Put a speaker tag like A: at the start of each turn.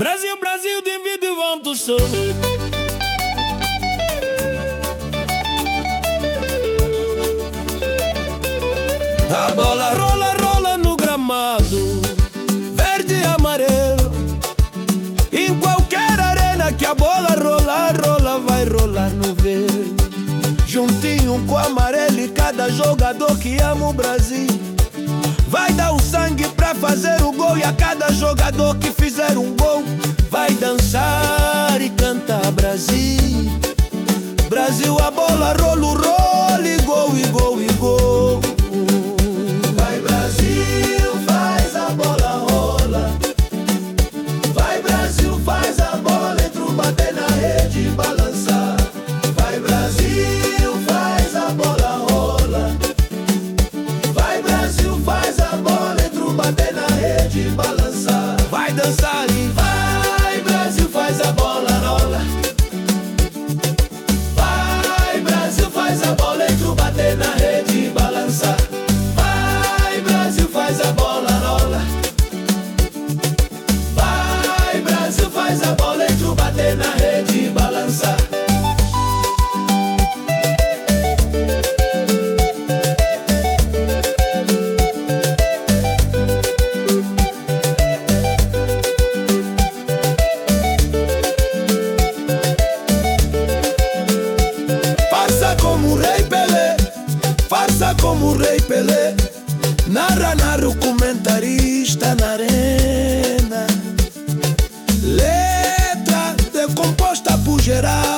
A: Brasil, Brasil, divide e vamos só. A bola rola, rola no gramado, verde e amarelo. Em qualquer arena que a bola rola, rola, vai rolar no verde. Juntinho com o amarelo e cada jogador que ama o Brasil vai dar o sangue pra fazer o gol. E a cada jogador que fizer um gol vai dançar e cantar Brasil. Brasil, a bola rola, o rola e gol, e gol, e gol. Vai Brasil, faz a bola rola. Vai Brasil, faz a bola, entra, bater na rede e balançar. Vai Brasil, faz a bola rola. Vai Brasil, faz a bola, entra, bater na rede e balançar. Vai dançar e vai Brasil, faz a bola rola. Vai Brasil, faz a bola, entra, bater na rede e balançar. Vai Brasil, faz a bola rola. Vai Brasil, faz a bola, entra, bater na rede e balançar. Como o Rei Pelé, faça como o Rei Pelé. Narra, narra o comentarista na arena. Letra decomposta por geral.